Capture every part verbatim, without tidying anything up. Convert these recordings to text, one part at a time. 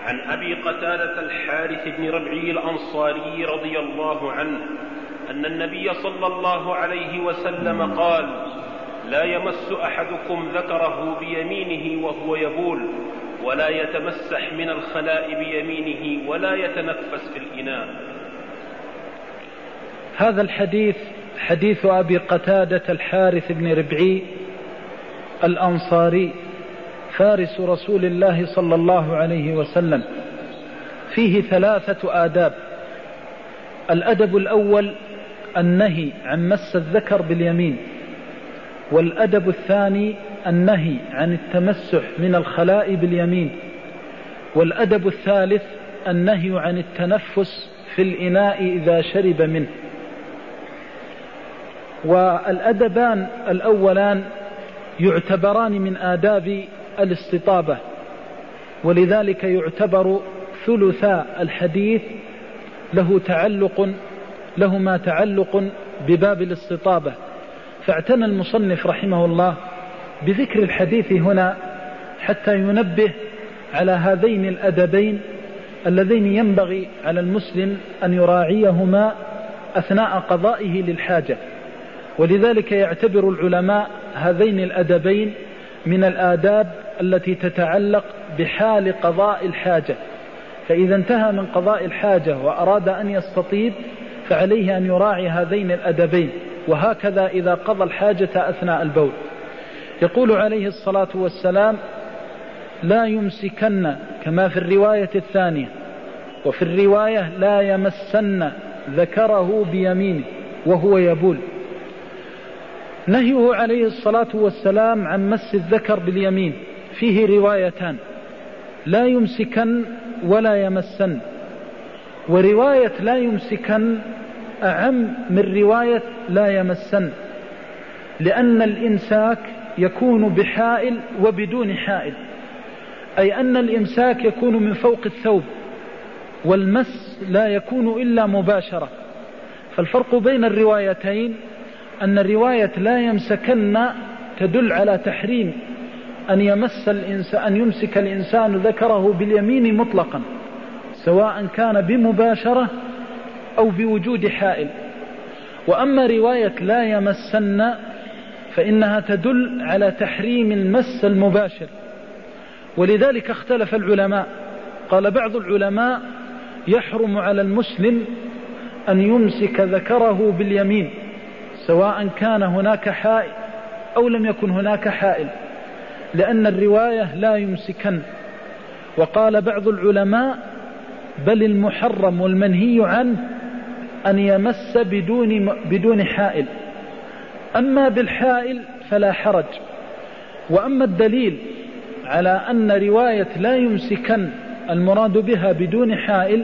عن أبي قتادة الحارث بن ربعي الأنصاري رضي الله عنه أن النبي صلى الله عليه وسلم قال: لا يمس أحدكم ذكره بيمينه وهو يبول، ولا يتمسح من الخلاء بيمينه، ولا يتنفس في الإناء. هذا الحديث حديث أبي قتادة الحارث بن ربعي الأنصاري فارس رسول الله صلى الله عليه وسلم، فيه ثلاثة آداب. الأدب الأول النهي عن مس الذكر باليمين، والأدب الثاني النهي عن التمسح من الخلاء باليمين، والأدب الثالث النهي عن التنفس في الإناء إذا شرب منه. والأدبان الأولان يعتبران من آداب الاستطابة، ولذلك يعتبر ثلثا الحديث له تعلق له ما تعلق بباب الاستطابة. فاعتنى المصنف رحمه الله بذكر الحديث هنا حتى ينبه على هذين الأدبين اللذين ينبغي على المسلم أن يراعيهما أثناء قضائه للحاجة. ولذلك يعتبر العلماء هذين الأدبين من الآداب التي تتعلق بحال قضاء الحاجة، فإذا انتهى من قضاء الحاجة وأراد أن يستطيب فعليه أن يراعي هذين الأدبين، وهكذا إذا قضى الحاجة أثناء البول. يقول عليه الصلاة والسلام: لا يمسكن، كما في الرواية الثانية، وفي الرواية لا يمسن ذكره بيمينه وهو يبول. نهيه عليه الصلاة والسلام عن مس الذكر باليمين فيه روايتان: لا يمسكن ولا يمسن. ورواية لا يمسكن أعم من رواية لا يمسن، لأن الإمساك يكون بحائل وبدون حائل، أي أن الإمساك يكون من فوق الثوب، والمس لا يكون إلا مباشرة. فالفرق بين الروايتين أن الرواية لا يمسكن تدل على تحريم أن يمس الإنسان أن يمسك الإنسان ذكره باليمين مطلقا، سواء كان بمباشرة أو بوجود حائل. وأما رواية لا يمسن فإنها تدل على تحريم المس المباشر. ولذلك اختلف العلماء، قال بعض العلماء: يحرم على المسلم أن يمسك ذكره باليمين سواء كان هناك حائل أو لم يكن هناك حائل، لأن الرواية لا يمسكن. وقال بعض العلماء: بل المحرم والمنهي عنه أن يمس بدون, بدون حائل، أما بالحائل فلا حرج. وأما الدليل على أن رواية لا يمسكن المراد بها بدون حائل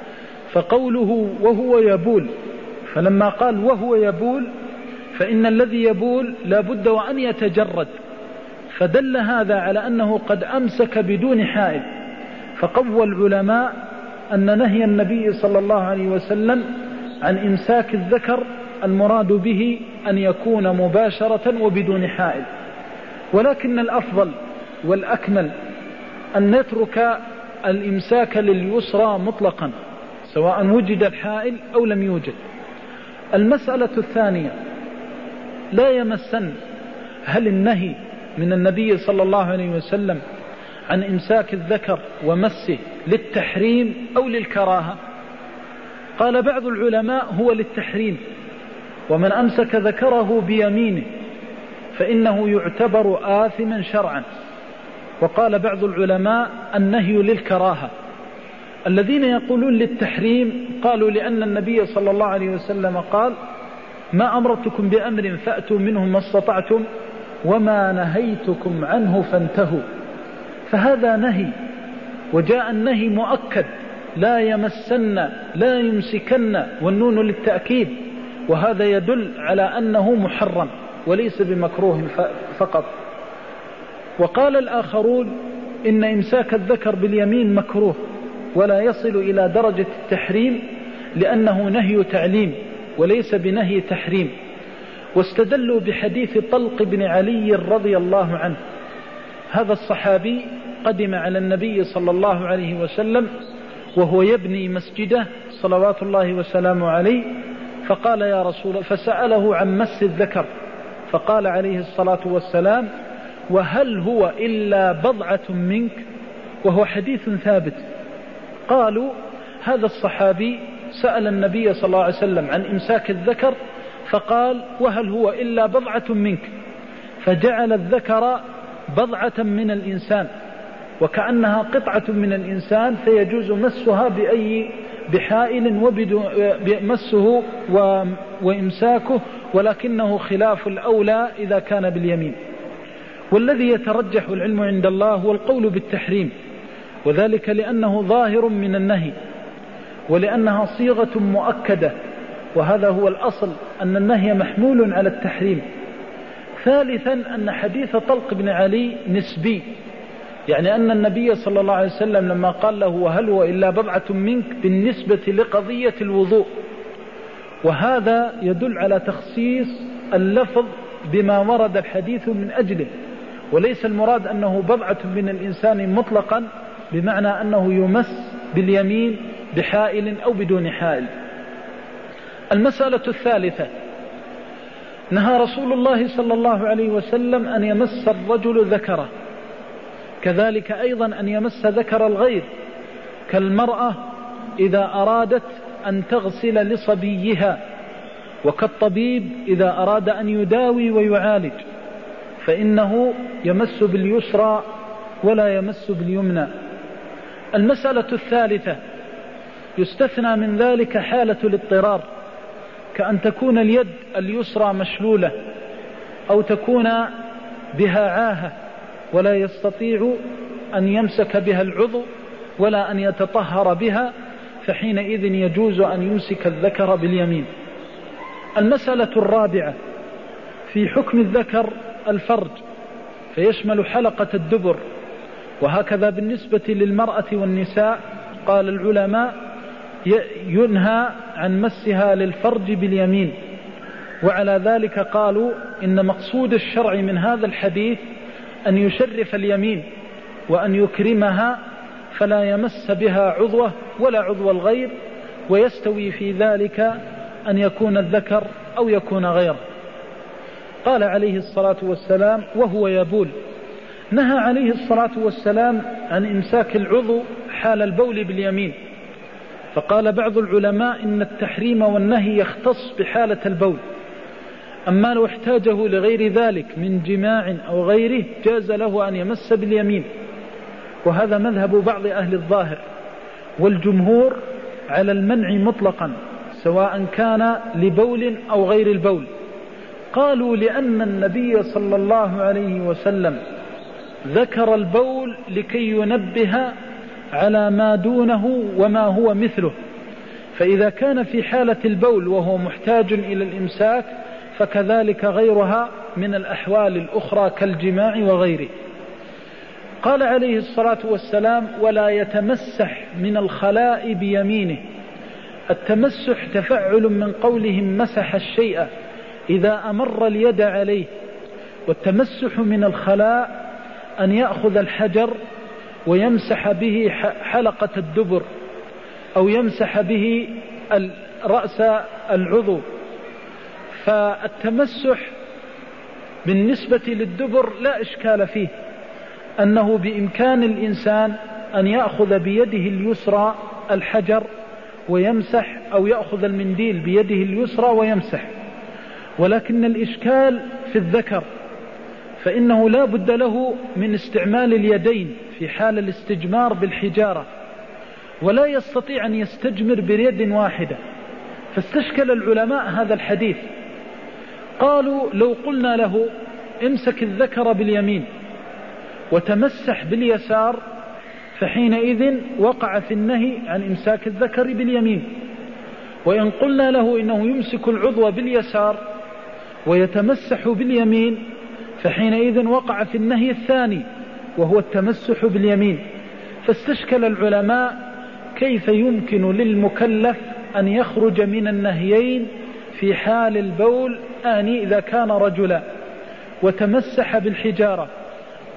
فقوله وهو يبول، فلما قال وهو يبول فإن الذي يبول لا بد وأن يتجرد، فدل هذا على أنه قد أمسك بدون حائل. فقوى العلماء أن نهي النبي صلى الله عليه وسلم عن إمساك الذكر المراد به أن يكون مباشرة وبدون حائل. ولكن الأفضل والأكمل أن نترك الإمساك لليسرى مطلقا سواء وجد الحائل أو لم يوجد. المسألة الثانية: لا يمسن، هل النهي من النبي صلى الله عليه وسلم عن إمساك الذكر ومسه للتحريم أو للكراهة؟ قال بعض العلماء: هو للتحريم، ومن أمسك ذكره بيمينه فإنه يعتبر آثما شرعا. وقال بعض العلماء: النهي للكراهة. الذين يقولون للتحريم قالوا لأن النبي صلى الله عليه وسلم قال: ما أمرتكم بأمر فأتوا منه ما استطعتم وما نهيتكم عنه فانتهوا. فهذا نهي، وجاء النهي مؤكد: لا يمسن لا يمسكن، والنون للتأكيد، وهذا يدل على أنه محرم وليس بمكروه فقط. وقال الآخرون: إن إمساك الذكر باليمين مكروه ولا يصل إلى درجة التحريم لأنه نهي تعليم وليس بنهي تحريم. واستدلوا بحديث طلق بن علي رضي الله عنه هذا الصحابي قدم على النبي صلى الله عليه وسلم وهو يبني مسجده صلوات الله وسلامه عليه، فقال يا رسول فسأله عن مس الذكر، فقال عليه الصلاة والسلام: وهل هو إلا بضعة منك؟ وهو حديث ثابت. قالوا: هذا الصحابي سأل النبي صلى الله عليه وسلم عن إمساك الذكر فقال: وهل هو إلا بضعة منك؟ فجعل الذكر بضعة من الإنسان وكأنها قطعة من الإنسان، فيجوز مسها بأي بحائل ومسه وإمساكه، ولكنه خلاف الأولى إذا كان باليمين. والذي يترجح العلم عند الله هو القول بالتحريم، وذلك لأنه ظاهر من النهي ولأنها صيغة مؤكدة، وهذا هو الأصل أن النهي محمول على التحريم. ثالثا أن حديث طلق بن علي نسبي، يعني أن النبي صلى الله عليه وسلم لما قال له: وهل هو إلا بضعة منك؟ بالنسبة لقضية الوضوء، وهذا يدل على تخصيص اللفظ بما ورد الحديث من أجله، وليس المراد أنه بضعة من الإنسان مطلقا بمعنى أنه يمس باليمين بحائل أو بدون حائل. المسألة الثالثة: نهى رسول الله صلى الله عليه وسلم أن يمس الرجل ذكره، كذلك أيضا أن يمس ذكر الغير، كالمرأة إذا أرادت أن تغسل لصبيها، وكالطبيب إذا أراد أن يداوي ويعالج، فإنه يمس باليسرى ولا يمس باليمنى. المسألة الثالثة: يستثنى من ذلك حالة الاضطرار، كأن تكون اليد اليسرى مشلولة أو تكون بها عاهة ولا يستطيع أن يمسك بها العضو ولا أن يتطهر بها، فحينئذ يجوز أن يمسك الذكر باليمين. المسألة الرابعة: في حكم الذكر الفرج، فيشمل حلقة الدبر، وهكذا بالنسبة للمرأة والنساء. قال العلماء: ينهى عن مسها للفرج باليمين، وعلى ذلك قالوا إن مقصود الشرع من هذا الحديث أن يشرف اليمين وأن يكرمها، فلا يمس بها عضوه ولا عضو الغير، ويستوي في ذلك أن يكون الذكر أو يكون غيره. قال عليه الصلاة والسلام وهو يبول. نهى عليه الصلاة والسلام عن إمساك العضو حال البول باليمين، فقال بعض العلماء إن التحريم والنهي يختص بحالة البول، أما لو احتاجه لغير ذلك من جماع أو غيره جاز له أن يمس باليمين، وهذا مذهب بعض أهل الظاهر، والجمهور على المنع مطلقا سواء كان لبول أو غير البول. قالوا لأن النبي صلى الله عليه وسلم ذكر البول لكي ينبه على ما دونه وما هو مثله، فإذا كان في حالة البول وهو محتاج إلى الإمساك فكذلك غيرها من الأحوال الأخرى كالجماع وغيره. قال عليه الصلاة والسلام ولا يتمسح من الخلاء بيمينه. التمسح تفعل من قولهم مسح الشيء إذا أمر اليد عليه، والتمسح من الخلاء أن يأخذ الحجر ويمسح به حلقة الدبر أو يمسح به رأس العضو. فالتمسح بالنسبة للدبر لا إشكال فيه، أنه بإمكان الإنسان أن يأخذ بيده اليسرى الحجر ويمسح، أو يأخذ المنديل بيده اليسرى ويمسح. ولكن الإشكال في الذكر، فإنه لا بد له من استعمال اليدين في حال الاستجمار بالحجارة، ولا يستطيع أن يستجمر بيد واحدة، فاستشكل العلماء هذا الحديث. قالوا لو قلنا له امسك الذكر باليمين وتمسح باليسار فحينئذ وقع في النهي عن إمساك الذكر باليمين، وإن قلنا له إنه يمسك العضو باليسار ويتمسح باليمين فحينئذ وقع في النهي الثاني وهو التمسح باليمين. فاستشكل العلماء كيف يمكن للمكلف أن يخرج من النهيين في حال البول، آني إذا كان رجلا وتمسح بالحجارة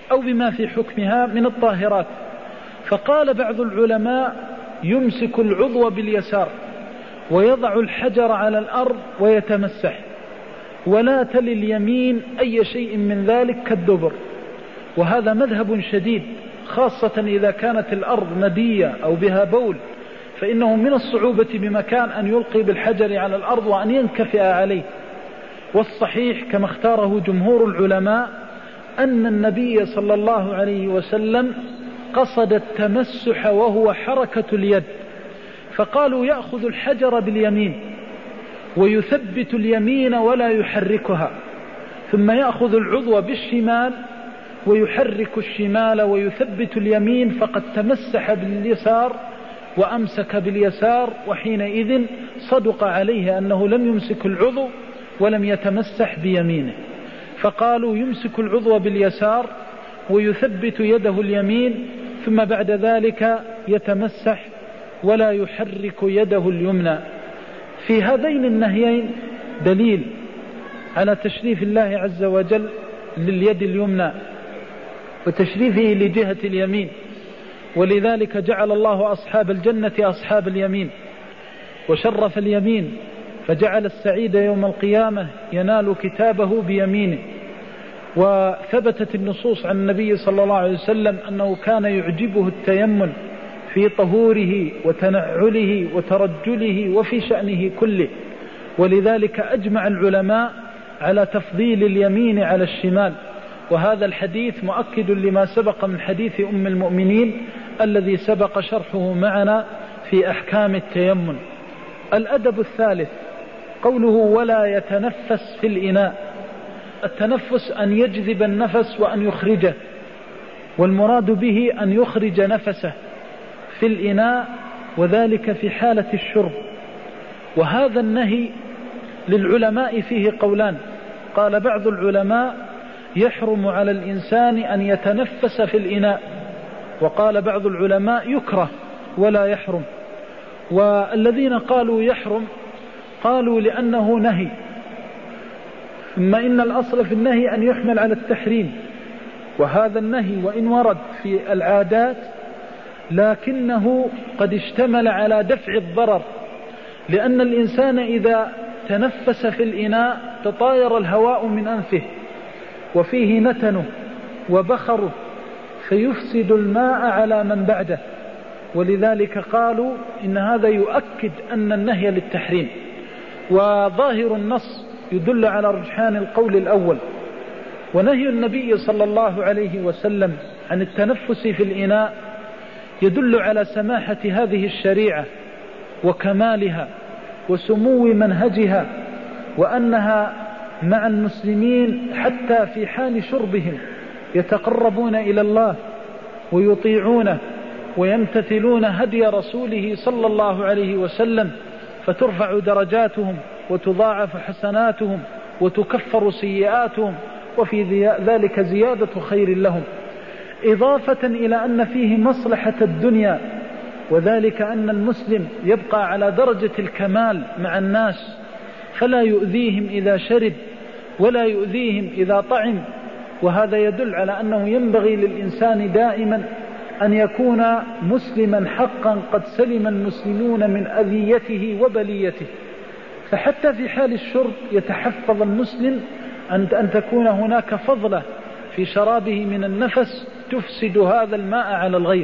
أو بما في حكمها من الطاهرات. فقال بعض العلماء يمسك العضو باليسار ويضع الحجر على الأرض ويتمسح، ولا تلي اليمين أي شيء من ذلك كالدبر، وهذا مذهب شديد، خاصة إذا كانت الأرض ندية أو بها بول، فإنه من الصعوبة بمكان أن يلقي بالحجر على الأرض وأن ينكفئ عليه. والصحيح كما اختاره جمهور العلماء أن النبي صلى الله عليه وسلم قصد التمسح وهو حركة اليد، فقالوا يأخذ الحجر باليمين ويثبت اليمين ولا يحركها، ثم يأخذ العضو بالشمال ويحرك الشمال ويثبت اليمين، فقد تمسح باليسار وأمسك باليسار، وحينئذ صدق عليه أنه لم يمسك العضو ولم يتمسح بيمينه. فقالوا يمسك العضو باليسار ويثبت يده اليمين، ثم بعد ذلك يتمسح ولا يحرك يده اليمنى. في هذين النهيين دليل على تشريف الله عز وجل لليد اليمنى وتشريفه لجهة اليمين، ولذلك جعل الله أصحاب الجنة أصحاب اليمين وشرف اليمين، فجعل السعيد يوم القيامة ينال كتابه بيمينه. وثبتت النصوص عن النبي صلى الله عليه وسلم أنه كان يعجبه التيمن في طهوره وتنعله وترجله وفي شأنه كله، ولذلك أجمع العلماء على تفضيل اليمين على الشمال. وهذا الحديث مؤكد لما سبق من حديث أم المؤمنين الذي سبق شرحه معنا في أحكام التيمن. الأدب الثالث قوله ولا يتنفس في الإناء. التنفس أن يجذب النفس وأن يخرجه، والمراد به أن يخرج نفسه في الإناء، وذلك في حالة الشرب. وهذا النهي للعلماء فيه قولان. قال بعض العلماء يحرم على الإنسان أن يتنفس في الإناء، وقال بعض العلماء يكره ولا يحرم. والذين قالوا يحرم قالوا لأنه نهي، ثم إن الأصل في النهي أن يحمل على التحريم، وهذا النهي وإن ورد في العادات لكنه قد اشتمل على دفع الضرر، لأن الإنسان إذا تنفس في الإناء تطاير الهواء من أنفه وفيه نتنه وبخره فيفسد الماء على من بعده، ولذلك قالوا إن هذا يؤكد أن النهي للتحريم. وظاهر النص يدل على رجحان القول الأول. ونهي النبي صلى الله عليه وسلم عن التنفس في الإناء يدل على سماحة هذه الشريعة وكمالها وسمو منهجها، وأنها مع المسلمين حتى في حال شربهم يتقربون إلى الله ويطيعونه ويمتثلون هدي رسوله صلى الله عليه وسلم، فترفع درجاتهم وتضاعف حسناتهم وتكفر سيئاتهم، وفي ذلك زيادة خير لهم، إضافة إلى أن فيه مصلحة الدنيا، وذلك أن المسلم يبقى على درجة الكمال مع الناس، فلا يؤذيهم إذا شرب ولا يؤذيهم إذا طعم. وهذا يدل على أنه ينبغي للإنسان دائما أن يكون مسلما حقا قد سلم المسلمون من أذيته وبليته. فحتى في حال الشرب يتحفظ المسلم أن تكون هناك فضلة في شرابه من النفس تفسد هذا الماء على الغير.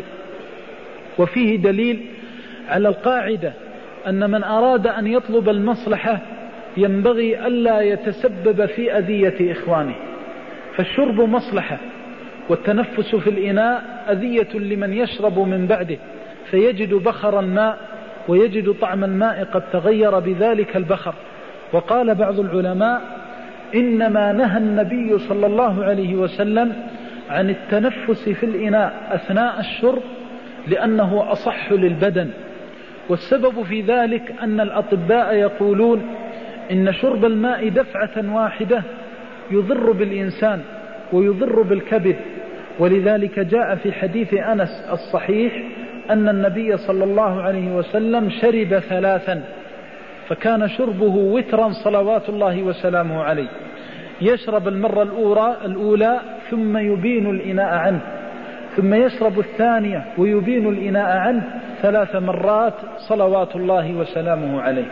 وفيه دليل على القاعدة أن من أراد أن يطلب المصلحة ينبغي ألا يتسبب في أذية إخوانه، فالشرب مصلحة، والتنفس في الإناء أذية لمن يشرب من بعده، فيجد بخر الماء ويجد طعم الماء قد تغير بذلك البخر. وقال بعض العلماء إنما نهى النبي صلى الله عليه وسلم عن التنفس في الإناء أثناء الشرب لأنه أصح للبدن، والسبب في ذلك أن الأطباء يقولون إن شرب الماء دفعة واحدة يضر بالإنسان ويضر بالكبد، ولذلك جاء في حديث أنس الصحيح أن النبي صلى الله عليه وسلم شرب ثلاثا، فكان شربه وترا صلوات الله وسلامه عليه، يشرب المرة الأولى, الأولى ثم يبين الإناء عنه، ثم يشرب الثانية ويبين الإناء عنه ثلاث مرات صلوات الله وسلامه عليه.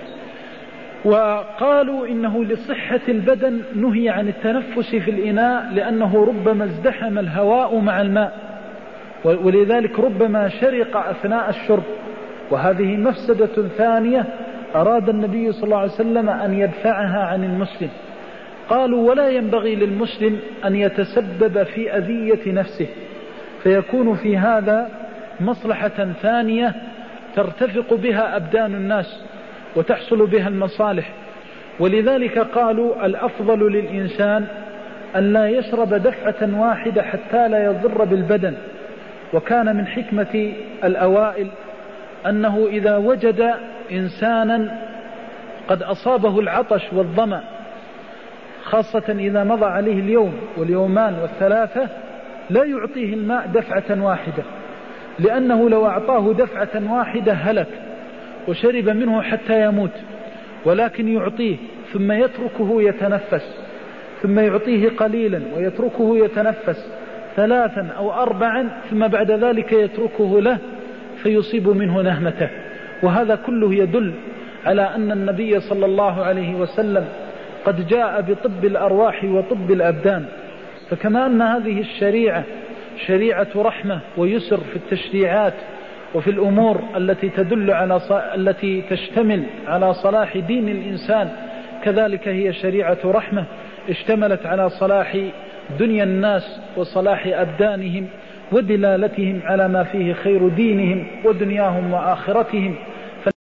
وقالوا إنه لصحة البدن نهي عن التنفس في الإناء، لأنه ربما ازدحم الهواء مع الماء، ولذلك ربما شرق أثناء الشرب، وهذه مفسدة ثانية أراد النبي صلى الله عليه وسلم أن يدفعها عن المسلم. قالوا ولا ينبغي للمسلم أن يتسبب في أذية نفسه، فيكون في هذا مصلحة ثانية ترتفق بها أبدان الناس وتحصل بها المصالح. ولذلك قالوا الأفضل للإنسان أن لا يشرب دفعة واحدة حتى لا يضر بالبدن. وكان من حكمة الأوائل أنه إذا وجد إنسانا قد أصابه العطش والظمأ، خاصة إذا مضى عليه اليوم واليومان والثلاثة، لا يعطيه الماء دفعة واحدة، لأنه لو أعطاه دفعة واحدة هلك وشرب منه حتى يموت، ولكن يعطيه ثم يتركه يتنفس، ثم يعطيه قليلا ويتركه يتنفس ثلاثا أو أربعا، ثم بعد ذلك يتركه له فيصيب منه نهمته. وهذا كله يدل على أن النبي صلى الله عليه وسلم قد جاء بطب الأرواح وطب الأبدان. فكما أن هذه الشريعة شريعة رحمة ويسر في التشريعات وفي الأمور التي تدل على ص... التي تشتمل على صلاح دين الإنسان، كذلك هي شريعة رحمة اشتملت على صلاح دنيا الناس وصلاح أبدانهم ودلالتهم على ما فيه خير دينهم ودنياهم وآخرتهم.